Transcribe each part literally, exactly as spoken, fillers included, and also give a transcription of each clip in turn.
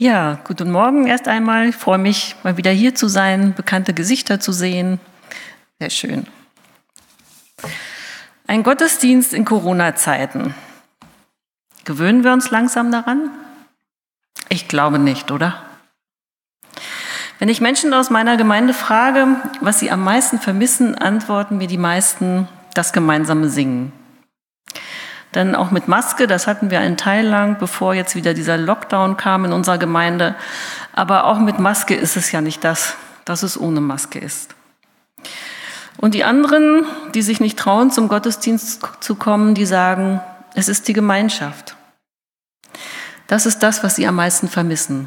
Ja, guten Morgen erst einmal. Ich freue mich, mal wieder hier zu sein, bekannte Gesichter zu sehen. Sehr schön. Ein Gottesdienst in Corona-Zeiten. Gewöhnen wir uns langsam daran? Ich glaube nicht, oder? Wenn ich Menschen aus meiner Gemeinde frage, was sie am meisten vermissen, antworten mir die meisten das gemeinsame Singen. Denn auch mit Maske, das hatten wir einen Teil lang, bevor jetzt wieder dieser Lockdown kam in unserer Gemeinde. Aber auch mit Maske ist es ja nicht das, dass es ohne Maske ist. Und die anderen, die sich nicht trauen, zum Gottesdienst zu kommen, die sagen, es ist die Gemeinschaft. Das ist das, was sie am meisten vermissen.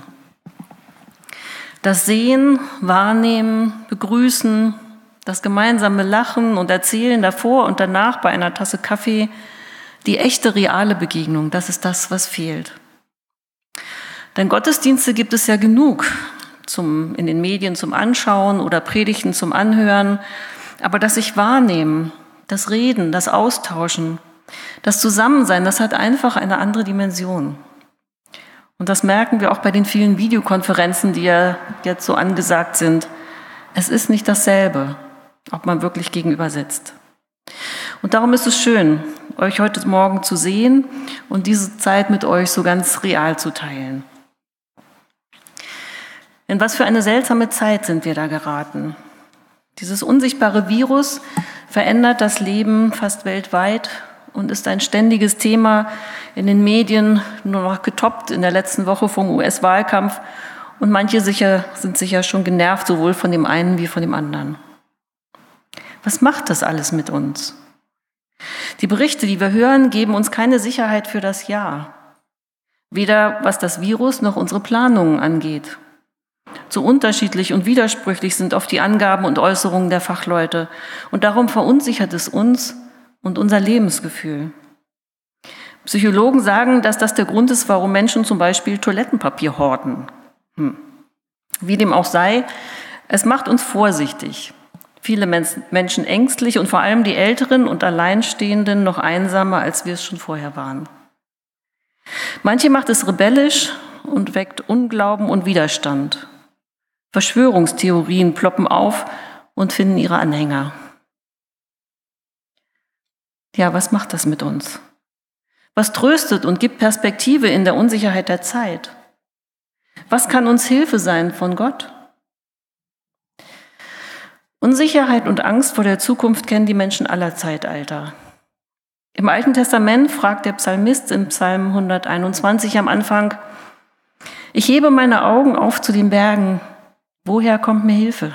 Das Sehen, Wahrnehmen, Begrüßen, das gemeinsame Lachen und Erzählen davor und danach bei einer Tasse Kaffee, die echte, reale Begegnung, das ist das, was fehlt. Denn Gottesdienste gibt es ja genug zum, in den Medien zum Anschauen oder Predigten zum Anhören. Aber das sich wahrnehmen, das Reden, das Austauschen, das Zusammensein, das hat einfach eine andere Dimension. Und das merken wir auch bei den vielen Videokonferenzen, die ja jetzt so angesagt sind. Es ist nicht dasselbe, ob man wirklich gegenüber sitzt. Und darum ist es schön, euch heute Morgen zu sehen und diese Zeit mit euch so ganz real zu teilen. In was für eine seltsame Zeit sind wir da geraten. Dieses unsichtbare Virus verändert das Leben fast weltweit und ist ein ständiges Thema in den Medien, nur noch getoppt in der letzten Woche vom U S-Wahlkampf. Und manche sicher, sind sicher schon genervt, sowohl von dem einen wie von dem anderen. Was macht das alles mit uns? Die Berichte, die wir hören, geben uns keine Sicherheit für das Jahr. Weder was das Virus noch unsere Planungen angeht. So unterschiedlich und widersprüchlich sind oft die Angaben und Äußerungen der Fachleute. Und darum verunsichert es uns und unser Lebensgefühl. Psychologen sagen, dass das der Grund ist, warum Menschen zum Beispiel Toilettenpapier horten. Hm. Wie dem auch sei, es macht uns vorsichtig. Viele Menschen ängstlich und vor allem die Älteren und Alleinstehenden noch einsamer, als wir es schon vorher waren. Manche macht es rebellisch und weckt Unglauben und Widerstand. Verschwörungstheorien ploppen auf und finden ihre Anhänger. Ja, was macht das mit uns? Was tröstet und gibt Perspektive in der Unsicherheit der Zeit? Was kann uns Hilfe sein von Gott? Unsicherheit und Angst vor der Zukunft kennen die Menschen aller Zeitalter. Im Alten Testament fragt der Psalmist in Psalm hunderteinundzwanzig am Anfang: Ich hebe meine Augen auf zu den Bergen. Woher kommt mir Hilfe?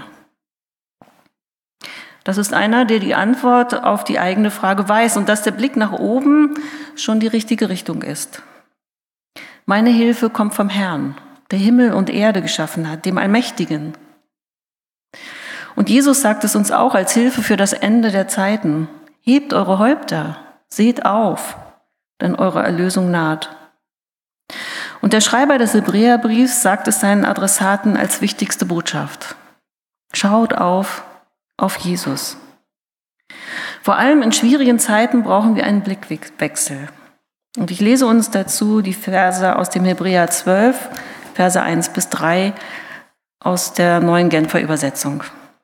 Das ist einer, der die Antwort auf die eigene Frage weiß und dass der Blick nach oben schon die richtige Richtung ist. Meine Hilfe kommt vom Herrn, der Himmel und Erde geschaffen hat, dem Allmächtigen. Und Jesus sagt es uns auch als Hilfe für das Ende der Zeiten. Hebt eure Häupter, seht auf, denn eure Erlösung naht. Und der Schreiber des Hebräerbriefs sagt es seinen Adressaten als wichtigste Botschaft. Schaut auf, auf Jesus. Vor allem in schwierigen Zeiten brauchen wir einen Blickwechsel. Und ich lese uns dazu die Verse aus dem Hebräer zwölf, Verse eins bis drei aus der neuen Genfer Übersetzung.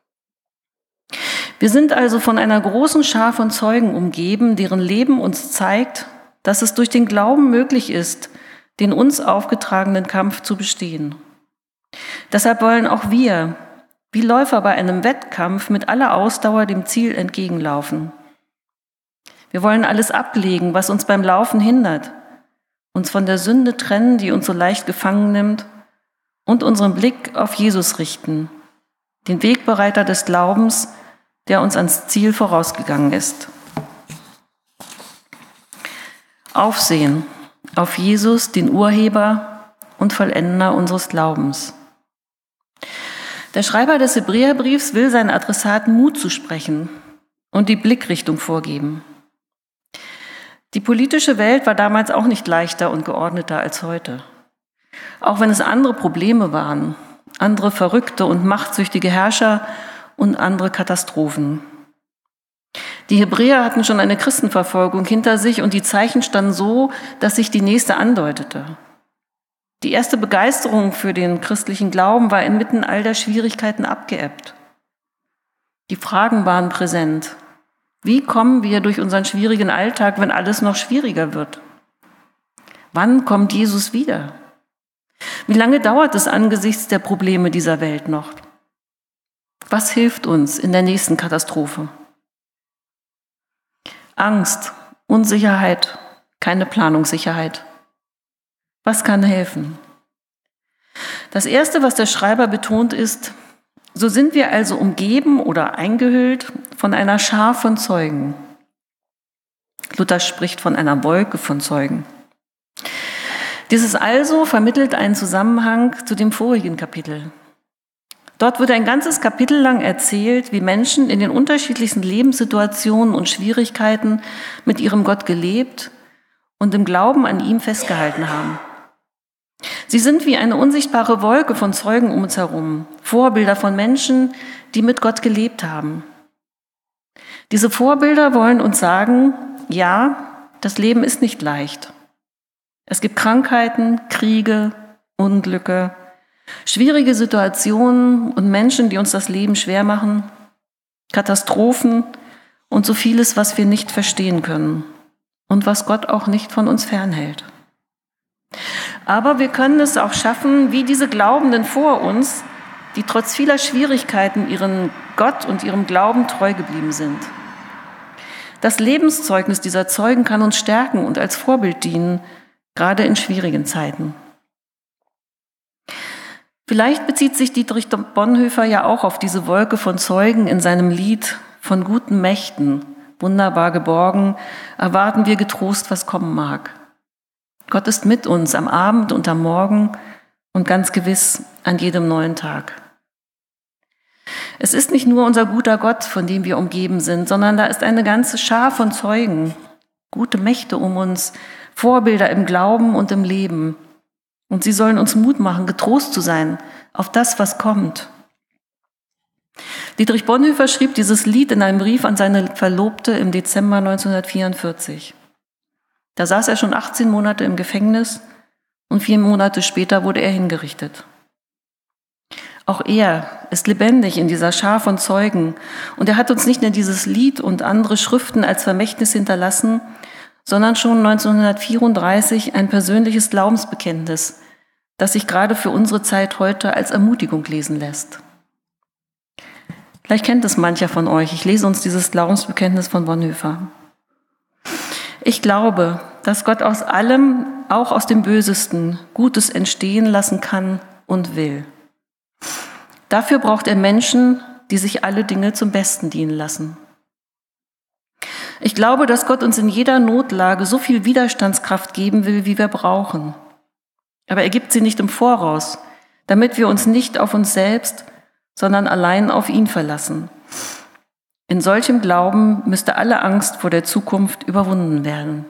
Wir sind also von einer großen Schar von Zeugen umgeben, deren Leben uns zeigt, dass es durch den Glauben möglich ist, den uns aufgetragenen Kampf zu bestehen. Deshalb wollen auch wir, wie Läufer bei einem Wettkampf, mit aller Ausdauer dem Ziel entgegenlaufen. Wir wollen alles ablegen, was uns beim Laufen hindert, uns von der Sünde trennen, die uns so leicht gefangen nimmt, und unseren Blick auf Jesus richten, den Wegbereiter des Glaubens, der uns ans Ziel vorausgegangen ist. Aufsehen auf Jesus, den Urheber und Vollender unseres Glaubens. Der Schreiber des Hebräerbriefs will seinen Adressaten Mut zusprechen und die Blickrichtung vorgeben. Die politische Welt war damals auch nicht leichter und geordneter als heute. Auch wenn es andere Probleme waren, andere verrückte und machtsüchtige Herrscher und andere Katastrophen. Die Hebräer hatten schon eine Christenverfolgung hinter sich und die Zeichen standen so, dass sich die nächste andeutete. Die erste Begeisterung für den christlichen Glauben war inmitten all der Schwierigkeiten abgeebbt. Die Fragen waren präsent. Wie kommen wir durch unseren schwierigen Alltag, wenn alles noch schwieriger wird? Wann kommt Jesus wieder? Wie lange dauert es angesichts der Probleme dieser Welt noch? Was hilft uns in der nächsten Katastrophe? Angst, Unsicherheit, keine Planungssicherheit. Was kann helfen? Das Erste, was der Schreiber betont, ist: So sind wir also umgeben oder eingehüllt von einer Schar von Zeugen. Luther spricht von einer Wolke von Zeugen. Dieses also vermittelt einen Zusammenhang zu dem vorigen Kapitel. Dort wird ein ganzes Kapitel lang erzählt, wie Menschen in den unterschiedlichsten Lebenssituationen und Schwierigkeiten mit ihrem Gott gelebt und im Glauben an ihm festgehalten haben. Sie sind wie eine unsichtbare Wolke von Zeugen um uns herum, Vorbilder von Menschen, die mit Gott gelebt haben. Diese Vorbilder wollen uns sagen: Ja, das Leben ist nicht leicht. Es gibt Krankheiten, Kriege, Unglücke, schwierige Situationen und Menschen, die uns das Leben schwer machen, Katastrophen und so vieles, was wir nicht verstehen können und was Gott auch nicht von uns fernhält. Aber wir können es auch schaffen, wie diese Glaubenden vor uns, die trotz vieler Schwierigkeiten ihren Gott und ihrem Glauben treu geblieben sind. Das Lebenszeugnis dieser Zeugen kann uns stärken und als Vorbild dienen, gerade in schwierigen Zeiten. Vielleicht bezieht sich Dietrich Bonhoeffer ja auch auf diese Wolke von Zeugen in seinem Lied Von guten Mächten, wunderbar geborgen, erwarten wir getrost, was kommen mag. Gott ist mit uns am Abend und am Morgen und ganz gewiss an jedem neuen Tag. Es ist nicht nur unser guter Gott, von dem wir umgeben sind, sondern da ist eine ganze Schar von Zeugen, gute Mächte um uns, Vorbilder im Glauben und im Leben. Und sie sollen uns Mut machen, getrost zu sein auf das, was kommt. Dietrich Bonhoeffer schrieb dieses Lied in einem Brief an seine Verlobte im Dezember neunzehnhundertvierundvierzig. Da saß er schon achtzehn Monate im Gefängnis und vier Monate später wurde er hingerichtet. Auch er ist lebendig in dieser Schar von Zeugen und er hat uns nicht nur dieses Lied und andere Schriften als Vermächtnis hinterlassen, sondern schon neunzehnhundertvierunddreißig ein persönliches Glaubensbekenntnis, das sich gerade für unsere Zeit heute als Ermutigung lesen lässt. Vielleicht kennt es mancher von euch. Ich lese uns dieses Glaubensbekenntnis von Bonhoeffer. Ich glaube, dass Gott aus allem, auch aus dem Bösesten, Gutes entstehen lassen kann und will. Dafür braucht er Menschen, die sich alle Dinge zum Besten dienen lassen. Ich glaube, dass Gott uns in jeder Notlage so viel Widerstandskraft geben will, wie wir brauchen. Aber er gibt sie nicht im Voraus, damit wir uns nicht auf uns selbst, sondern allein auf ihn verlassen. In solchem Glauben müsste alle Angst vor der Zukunft überwunden werden.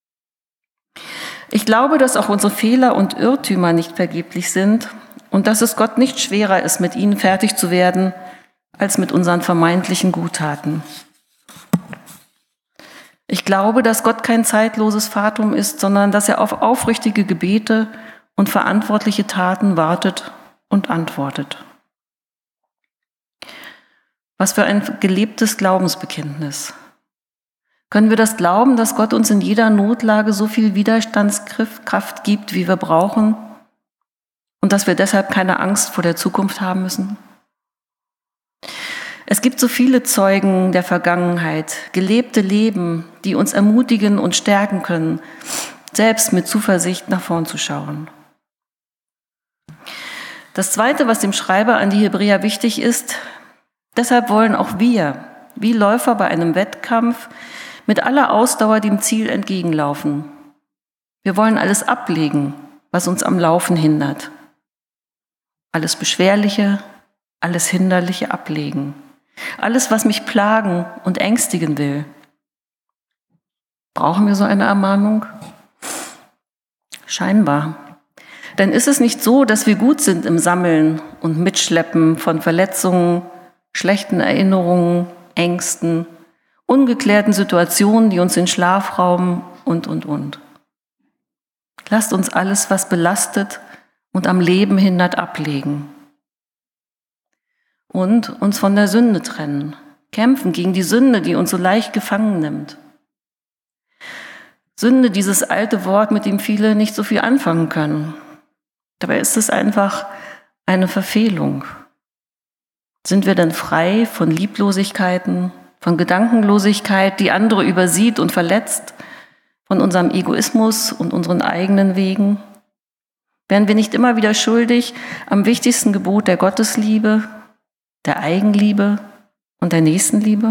Ich glaube, dass auch unsere Fehler und Irrtümer nicht vergeblich sind und dass es Gott nicht schwerer ist, mit ihnen fertig zu werden, als mit unseren vermeintlichen Guttaten. Ich glaube, dass Gott kein zeitloses Fatum ist, sondern dass er auf aufrichtige Gebete und verantwortliche Taten wartet und antwortet. Was für ein gelebtes Glaubensbekenntnis. Können wir das glauben, dass Gott uns in jeder Notlage so viel Widerstandskraft gibt, wie wir brauchen, und dass wir deshalb keine Angst vor der Zukunft haben müssen? Es gibt so viele Zeugen der Vergangenheit, gelebte Leben, die uns ermutigen und stärken können, selbst mit Zuversicht nach vorn zu schauen. Das Zweite, was dem Schreiber an die Hebräer wichtig ist: Deshalb wollen auch wir, wie Läufer bei einem Wettkampf, mit aller Ausdauer dem Ziel entgegenlaufen. Wir wollen alles ablegen, was uns am Laufen hindert. Alles Beschwerliche, alles Hinderliche ablegen. Alles, was mich plagen und ängstigen will. Brauchen wir so eine Ermahnung? Scheinbar. Denn ist es nicht so, dass wir gut sind im Sammeln und Mitschleppen von Verletzungen, schlechten Erinnerungen, Ängsten, ungeklärten Situationen, die uns den Schlaf rauben und, und, und. Lasst uns alles, was belastet, und am Leben hindert, ablegen. Und uns von der Sünde trennen, kämpfen gegen die Sünde, die uns so leicht gefangen nimmt. Sünde, dieses alte Wort, mit dem viele nicht so viel anfangen können. Dabei ist es einfach eine Verfehlung. Sind wir denn frei von Lieblosigkeiten, von Gedankenlosigkeit, die andere übersieht und verletzt, von unserem Egoismus und unseren eigenen Wegen? Werden wir nicht immer wieder schuldig am wichtigsten Gebot der Gottesliebe, der Eigenliebe und der Nächstenliebe?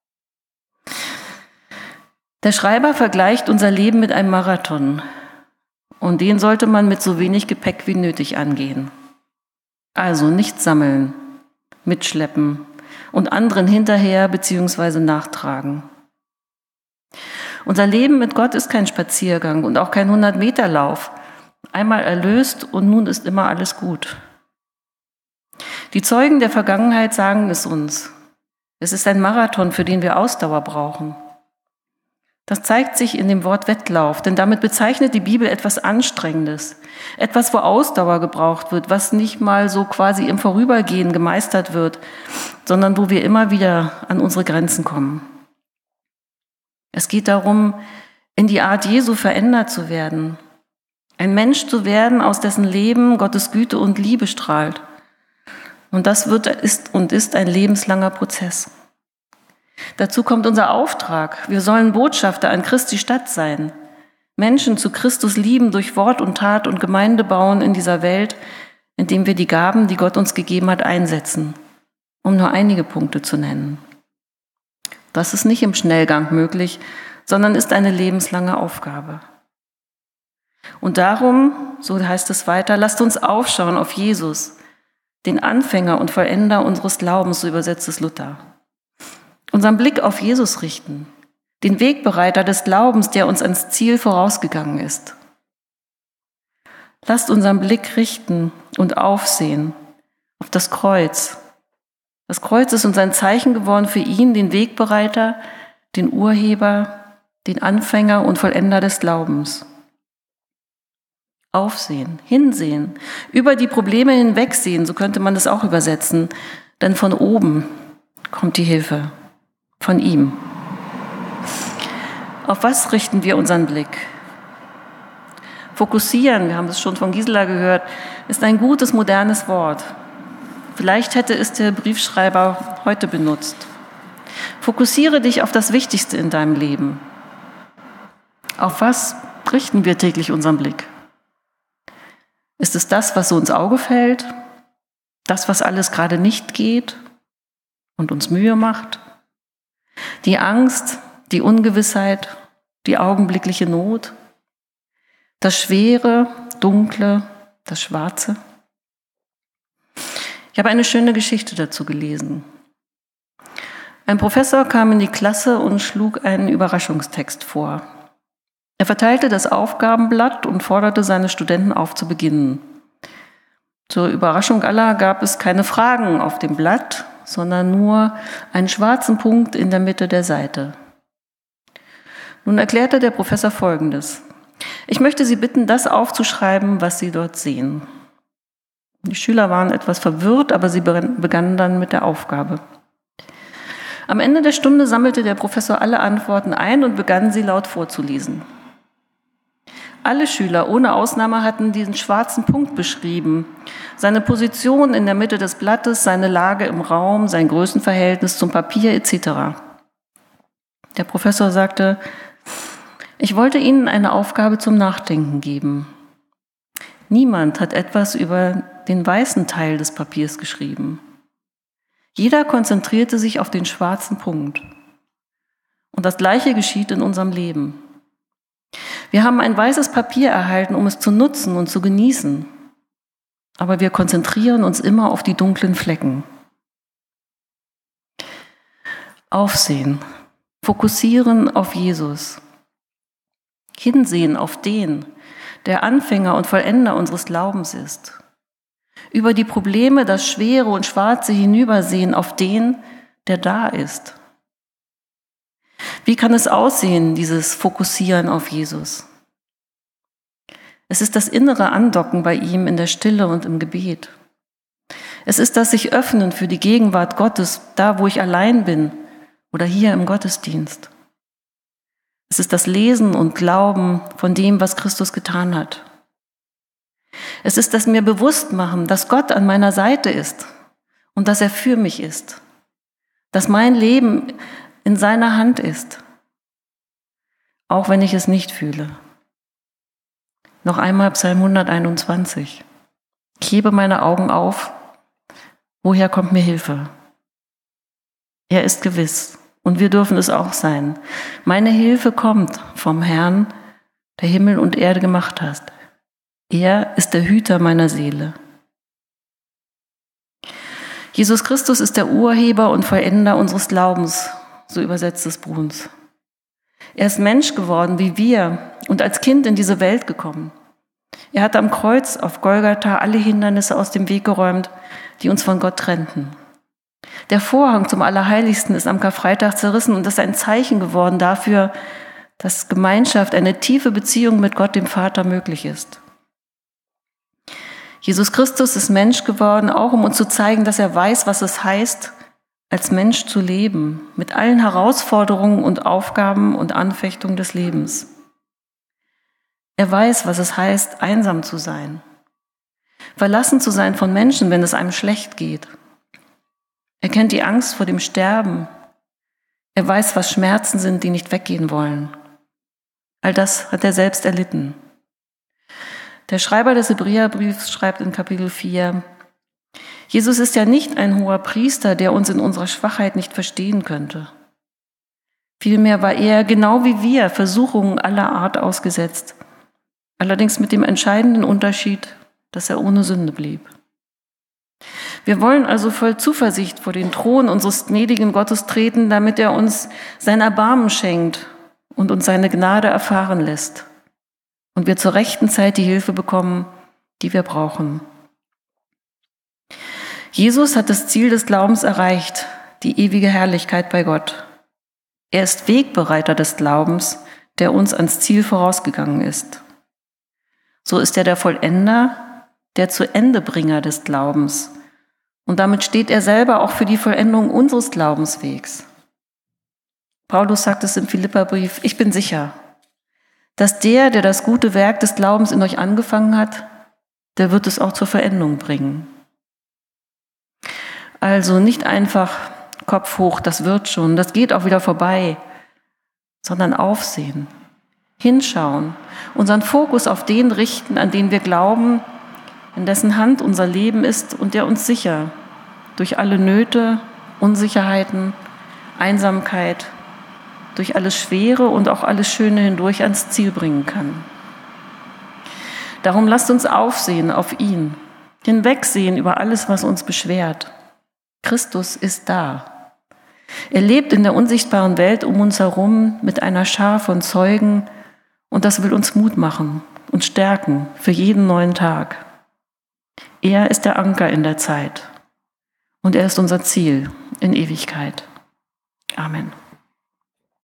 Der Schreiber vergleicht unser Leben mit einem Marathon. Und den sollte man mit so wenig Gepäck wie nötig angehen. Also nicht sammeln, mitschleppen und anderen hinterher bzw. nachtragen. Unser Leben mit Gott ist kein Spaziergang und auch kein hundert-Meter-Lauf. Einmal erlöst und nun ist immer alles gut. Die Zeugen der Vergangenheit sagen es uns. Es ist ein Marathon, für den wir Ausdauer brauchen. Das zeigt sich in dem Wort Wettlauf, denn damit bezeichnet die Bibel etwas Anstrengendes, etwas, wo Ausdauer gebraucht wird, was nicht mal so quasi im Vorübergehen gemeistert wird, sondern wo wir immer wieder an unsere Grenzen kommen. Es geht darum, in die Art Jesu verändert zu werden, ein Mensch zu werden, aus dessen Leben Gottes Güte und Liebe strahlt. Und das wird, ist und ist ein lebenslanger Prozess. Dazu kommt unser Auftrag. Wir sollen Botschafter an Christi Stadt sein, Menschen zu Christus lieben durch Wort und Tat und Gemeinde bauen in dieser Welt, indem wir die Gaben, die Gott uns gegeben hat, einsetzen, um nur einige Punkte zu nennen. Das ist nicht im Schnellgang möglich, sondern ist eine lebenslange Aufgabe. Und darum, so heißt es weiter, lasst uns aufschauen auf Jesus, den Anfänger und Vollender unseres Glaubens, so übersetzt es Luther. Unseren Blick auf Jesus richten, den Wegbereiter des Glaubens, der uns ans Ziel vorausgegangen ist. Lasst unseren Blick richten und aufsehen auf das Kreuz. Das Kreuz ist uns ein Zeichen geworden für ihn, den Wegbereiter, den Urheber, den Anfänger und Vollender des Glaubens. Aufsehen, hinsehen, über die Probleme hinwegsehen, so könnte man das auch übersetzen, denn von oben kommt die Hilfe. Von ihm. Auf was richten wir unseren Blick? Fokussieren, wir haben es schon von Gisela gehört, ist ein gutes, modernes Wort. Vielleicht hätte es der Briefschreiber heute benutzt. Fokussiere dich auf das Wichtigste in deinem Leben. Auf was richten wir täglich unseren Blick? Ist es das, was so ins Auge fällt? Das, was alles gerade nicht geht und uns Mühe macht? Die Angst, die Ungewissheit, die augenblickliche Not, das Schwere, Dunkle, das Schwarze. Ich habe eine schöne Geschichte dazu gelesen. Ein Professor kam in die Klasse und schlug einen Überraschungstext vor. Er verteilte das Aufgabenblatt und forderte seine Studenten auf, zu beginnen. Zur Überraschung aller gab es keine Fragen auf dem Blatt, sondern nur einen schwarzen Punkt in der Mitte der Seite. Nun erklärte der Professor Folgendes. Ich möchte Sie bitten, das aufzuschreiben, was Sie dort sehen. Die Schüler waren etwas verwirrt, aber sie begannen dann mit der Aufgabe. Am Ende der Stunde sammelte der Professor alle Antworten ein und begann, sie laut vorzulesen. Alle Schüler ohne Ausnahme hatten diesen schwarzen Punkt beschrieben, seine Position in der Mitte des Blattes, seine Lage im Raum, sein Größenverhältnis zum Papier et cetera. Der Professor sagte, ich wollte Ihnen eine Aufgabe zum Nachdenken geben. Niemand hat etwas über den weißen Teil des Papiers geschrieben. Jeder konzentrierte sich auf den schwarzen Punkt. Und das Gleiche geschieht in unserem Leben. Wir haben ein weißes Papier erhalten, um es zu nutzen und zu genießen. Aber wir konzentrieren uns immer auf die dunklen Flecken. Aufsehen, fokussieren auf Jesus. Hinsehen auf den, der Anfänger und Vollender unseres Glaubens ist. Über die Probleme, das Schwere und Schwarze hinübersehen auf den, der da ist. Wie kann es aussehen, dieses Fokussieren auf Jesus? Es ist das innere Andocken bei ihm in der Stille und im Gebet. Es ist das sich öffnen für die Gegenwart Gottes, da wo ich allein bin oder hier im Gottesdienst. Es ist das Lesen und Glauben von dem, was Christus getan hat. Es ist das mir bewusst machen, dass Gott an meiner Seite ist und dass er für mich ist, dass mein Leben in seiner Hand ist, auch wenn ich es nicht fühle. Noch einmal Psalm hunderteinundzwanzig. Ich hebe meine Augen auf. Woher kommt mir Hilfe? Er ist gewiss und wir dürfen es auch sein. Meine Hilfe kommt vom Herrn, der Himmel und Erde gemacht hat. Er ist der Hüter meiner Seele. Jesus Christus ist der Urheber und Vollender unseres Glaubens, so übersetzt es Bruns. Er ist Mensch geworden wie wir und als Kind in diese Welt gekommen. Er hat am Kreuz auf Golgatha alle Hindernisse aus dem Weg geräumt, die uns von Gott trennten. Der Vorhang zum Allerheiligsten ist am Karfreitag zerrissen und ist ein Zeichen geworden dafür, dass Gemeinschaft, eine tiefe Beziehung mit Gott, dem Vater, möglich ist. Jesus Christus ist Mensch geworden, auch um uns zu zeigen, dass er weiß, was es heißt, als Mensch zu leben, mit allen Herausforderungen und Aufgaben und Anfechtungen des Lebens. Er weiß, was es heißt, einsam zu sein, verlassen zu sein von Menschen, wenn es einem schlecht geht. Er kennt die Angst vor dem Sterben. Er weiß, was Schmerzen sind, die nicht weggehen wollen. All das hat er selbst erlitten. Der Schreiber des Hebräerbriefs schreibt in Kapitel vier, Jesus ist ja nicht ein hoher Priester, der uns in unserer Schwachheit nicht verstehen könnte. Vielmehr war er, genau wie wir, Versuchungen aller Art ausgesetzt, allerdings mit dem entscheidenden Unterschied, dass er ohne Sünde blieb. Wir wollen also voll Zuversicht vor den Thron unseres gnädigen Gottes treten, damit er uns sein Erbarmen schenkt und uns seine Gnade erfahren lässt und wir zur rechten Zeit die Hilfe bekommen, die wir brauchen. Jesus hat das Ziel des Glaubens erreicht, die ewige Herrlichkeit bei Gott. Er ist Wegbereiter des Glaubens, der uns ans Ziel vorausgegangen ist. So ist er der Vollender, der zu Endebringer des Glaubens. Und damit steht er selber auch für die Vollendung unseres Glaubenswegs. Paulus sagt es im Philipperbrief, ich bin sicher, dass der, der das gute Werk des Glaubens in euch angefangen hat, der wird es auch zur Vollendung bringen. Also nicht einfach Kopf hoch, das wird schon, das geht auch wieder vorbei, sondern aufsehen, hinschauen, unseren Fokus auf den richten, an den wir glauben, in dessen Hand unser Leben ist und der uns sicher durch alle Nöte, Unsicherheiten, Einsamkeit, durch alles Schwere und auch alles Schöne hindurch ans Ziel bringen kann. Darum lasst uns aufsehen auf ihn, hinwegsehen über alles, was uns beschwert. Christus ist da. Er lebt in der unsichtbaren Welt um uns herum mit einer Schar von Zeugen und das will uns Mut machen und stärken für jeden neuen Tag. Er ist der Anker in der Zeit und er ist unser Ziel in Ewigkeit. Amen.